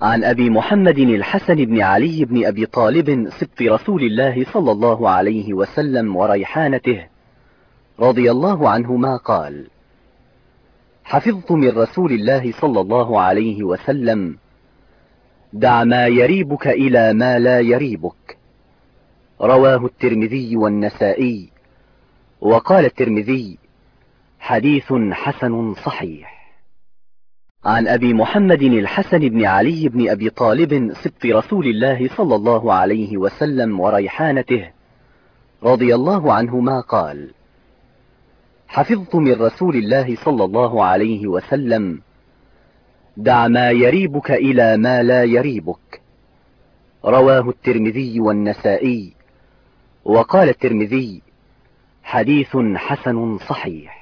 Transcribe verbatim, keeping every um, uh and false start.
عن أبي محمد الحسن بن علي بن أبي طالب سبط رسول الله صلى الله عليه وسلم وريحانته رضي الله عنهما قال: حفظت من رسول الله صلى الله عليه وسلم: دع ما يريبك إلى ما لا يريبك. رواه الترمذي والنسائي، وقال الترمذي: حديث حسن صحيح. عن أبي محمد الحسن بن علي بن أبي طالب سبط رسول الله صلى الله عليه وسلم وريحانته رضي الله عنهما قال: حفظت من رسول الله صلى الله عليه وسلم: دع ما يريبك إلى ما لا يريبك. رواه الترمذي والنسائي، وقال الترمذي: حديث حسن صحيح.